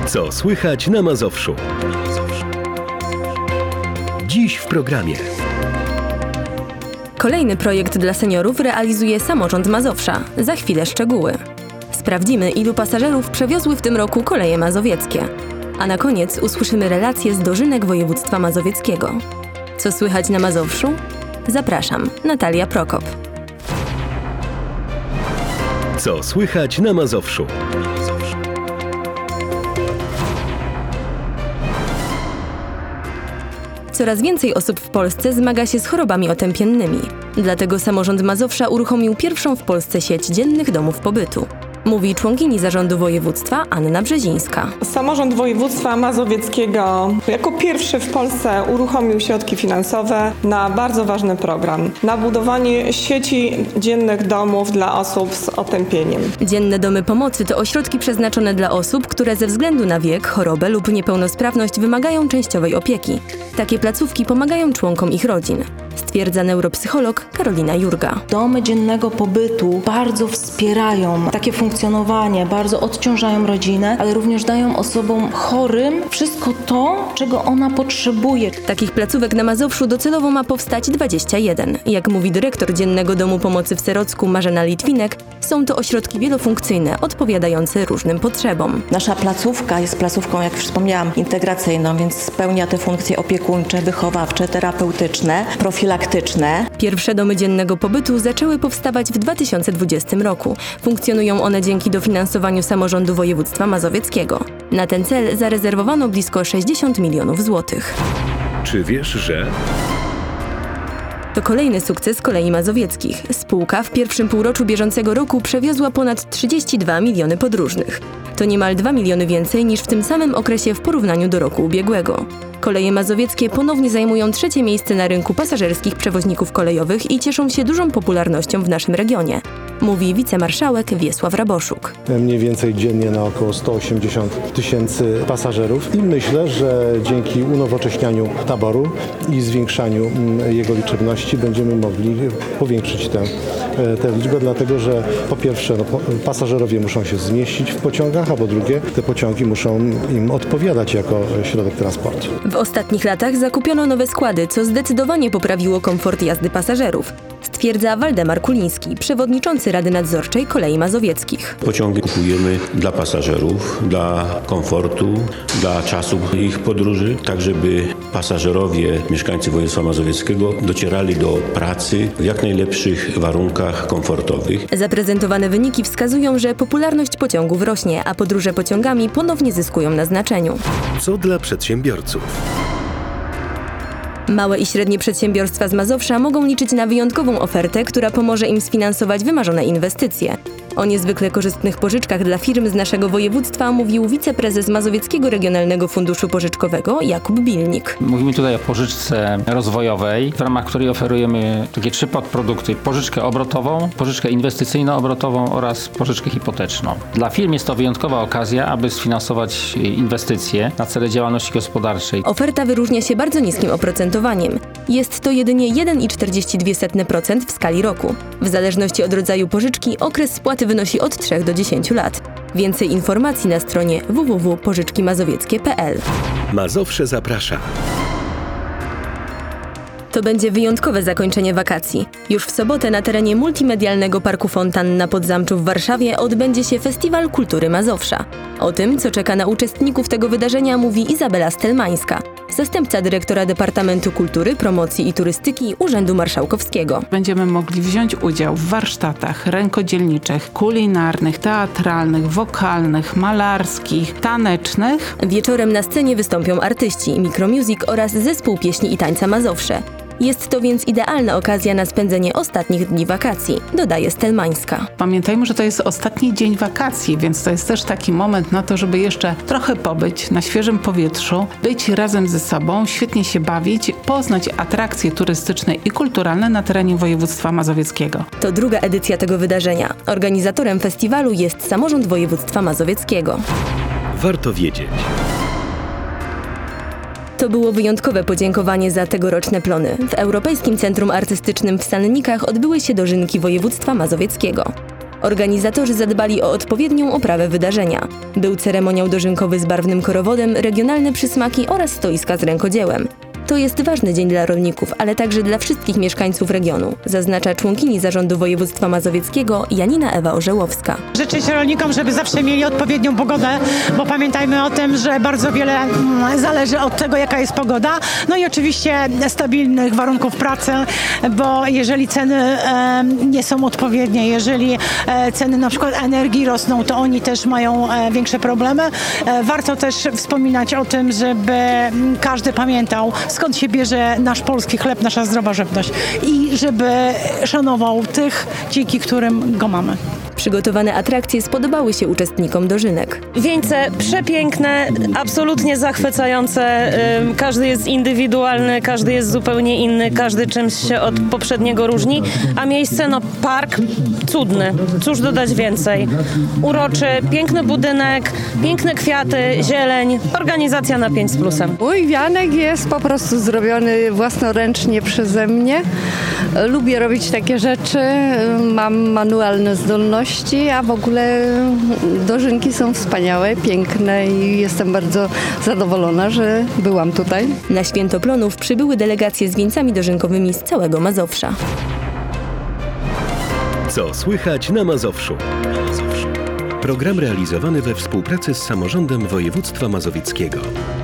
Co słychać na Mazowszu? Dziś w programie. Kolejny projekt dla seniorów realizuje samorząd Mazowsza. Za chwilę szczegóły. Sprawdzimy, ilu pasażerów przewiozły w tym roku koleje mazowieckie. A na koniec usłyszymy relacje z dożynek województwa mazowieckiego. Co słychać na Mazowszu? Zapraszam, Natalia Prokop. Co słychać na Mazowszu? Coraz więcej osób w Polsce zmaga się z chorobami otępiennymi. Dlatego samorząd Mazowsza uruchomił pierwszą w Polsce sieć dziennych domów pobytu. Mówi członkini zarządu województwa Anna Brzezińska. Samorząd województwa mazowieckiego jako pierwszy w Polsce uruchomił środki finansowe na bardzo ważny program. Na budowanie sieci dziennych domów dla osób z otępieniem. Dzienne domy pomocy to ośrodki przeznaczone dla osób, które ze względu na wiek, chorobę lub niepełnosprawność wymagają częściowej opieki. Takie placówki pomagają członkom ich rodzin, stwierdza neuropsycholog Karolina Jurga. Domy dziennego pobytu bardzo wspierają takie funkcjonowanie, bardzo odciążają rodzinę, ale również dają osobom chorym wszystko to, czego ona potrzebuje. Takich placówek na Mazowszu docelowo ma powstać 21. Jak mówi dyrektor Dziennego Domu Pomocy w Serocku Marzena Litwinek, są to ośrodki wielofunkcyjne, odpowiadające różnym potrzebom. Nasza placówka jest placówką, jak już wspomniałam, integracyjną, więc spełnia te funkcje opiekuńcze, wychowawcze, terapeutyczne, profilaktyczne. Pierwsze domy dziennego pobytu zaczęły powstawać w 2020 roku. Funkcjonują one dzięki dofinansowaniu samorządu województwa mazowieckiego. Na ten cel zarezerwowano blisko 60 milionów złotych. Czy wiesz, że... To kolejny sukces Kolei Mazowieckich. Spółka w pierwszym półroczu bieżącego roku przewiozła ponad 32 miliony podróżnych. To niemal 2 miliony więcej niż w tym samym okresie w porównaniu do roku ubiegłego. Koleje mazowieckie ponownie zajmują trzecie miejsce na rynku pasażerskich przewoźników kolejowych i cieszą się dużą popularnością w naszym regionie, mówi wicemarszałek Wiesław Raboszuk. Mniej więcej dziennie na około 180 tysięcy pasażerów i myślę, że dzięki unowocześnianiu taboru i zwiększaniu jego liczebności będziemy mogli powiększyć tę liczbę, dlatego że po pierwsze pasażerowie muszą się zmieścić w pociągach, a po drugie te pociągi muszą im odpowiadać jako środek transportu. W ostatnich latach zakupiono nowe składy, co zdecydowanie poprawiło komfort jazdy pasażerów, stwierdza Waldemar Kuliński, przewodniczący Rady Nadzorczej Kolei Mazowieckich. Pociągi kupujemy dla pasażerów, dla komfortu, dla czasu ich podróży, tak żeby pasażerowie, mieszkańcy województwa mazowieckiego docierali do pracy w jak najlepszych warunkach komfortowych. Zaprezentowane wyniki wskazują, że popularność pociągów rośnie, a podróże pociągami ponownie zyskują na znaczeniu. Co dla przedsiębiorców? Małe i średnie przedsiębiorstwa z Mazowsza mogą liczyć na wyjątkową ofertę, która pomoże im sfinansować wymarzone inwestycje. O niezwykle korzystnych pożyczkach dla firm z naszego województwa mówił wiceprezes Mazowieckiego Regionalnego Funduszu Pożyczkowego Jakub Bilnik. Mówimy tutaj o pożyczce rozwojowej, w ramach której oferujemy takie 3 podprodukty: pożyczkę obrotową, pożyczkę inwestycyjno-obrotową oraz pożyczkę hipoteczną. Dla firm jest to wyjątkowa okazja, aby sfinansować inwestycje na cele działalności gospodarczej. Oferta wyróżnia się bardzo niskim oprocentowaniem. Jest to jedynie 1,42% w skali roku. W zależności od rodzaju pożyczki okres spłaty wynosi od 3 do 10 lat. Więcej informacji na stronie www.pożyczkimazowieckie.pl. Mazowsze zaprasza. To będzie wyjątkowe zakończenie wakacji. Już w sobotę na terenie multimedialnego Parku Fontanna pod Zamczu w Warszawie odbędzie się Festiwal Kultury Mazowsza. O tym, co czeka na uczestników tego wydarzenia, mówi Izabela Stelmańska, zastępca dyrektora Departamentu Kultury, Promocji i Turystyki Urzędu Marszałkowskiego. Będziemy mogli wziąć udział w warsztatach rękodzielniczych, kulinarnych, teatralnych, wokalnych, malarskich, tanecznych. Wieczorem na scenie wystąpią artyści, Micromusic oraz zespół pieśni i tańca Mazowsze. Jest to więc idealna okazja na spędzenie ostatnich dni wakacji, dodaje Stelmańska. Pamiętajmy, że to jest ostatni dzień wakacji, więc to jest też taki moment na to, żeby jeszcze trochę pobyć na świeżym powietrzu, być razem ze sobą, świetnie się bawić, poznać atrakcje turystyczne i kulturalne na terenie województwa mazowieckiego. To druga edycja tego wydarzenia. Organizatorem festiwalu jest samorząd województwa mazowieckiego. Warto wiedzieć. To było wyjątkowe podziękowanie za tegoroczne plony. W Europejskim Centrum Artystycznym w Salnikach odbyły się dożynki województwa mazowieckiego. Organizatorzy zadbali o odpowiednią oprawę wydarzenia. Był ceremoniał dożynkowy z barwnym korowodem, regionalne przysmaki oraz stoiska z rękodziełem. To jest ważny dzień dla rolników, ale także dla wszystkich mieszkańców regionu, zaznacza członkini Zarządu Województwa Mazowieckiego Janina Ewa Orzełowska. Życzę się rolnikom, żeby zawsze mieli odpowiednią pogodę, bo pamiętajmy o tym, że bardzo wiele zależy od tego, jaka jest pogoda. No i oczywiście stabilnych warunków pracy, bo jeżeli ceny nie są odpowiednie, jeżeli ceny na przykład energii rosną, to oni też mają większe problemy. Warto też wspominać o tym, żeby każdy pamiętał, skąd się bierze nasz polski chleb, nasza zdrowa żywność i żeby szanował tych, dzięki którym go mamy. Przygotowane atrakcje spodobały się uczestnikom dożynek. Wieńce przepiękne, absolutnie zachwycające. Każdy jest indywidualny, każdy jest zupełnie inny, każdy czymś się od poprzedniego różni. A miejsce, no park cudny. Cóż dodać więcej. Uroczy, piękny budynek, piękne kwiaty, zieleń. Organizacja na 5 z plusem. Mój wianek jest po prostu zrobiony własnoręcznie przeze mnie. Lubię robić takie rzeczy, mam manualne zdolności, a w ogóle dożynki są wspaniałe, piękne i jestem bardzo zadowolona, że byłam tutaj. Na Święto Plonów przybyły delegacje z wieńcami dożynkowymi z całego Mazowsza. Co słychać na Mazowszu? Program realizowany we współpracy z Samorządem Województwa Mazowieckiego.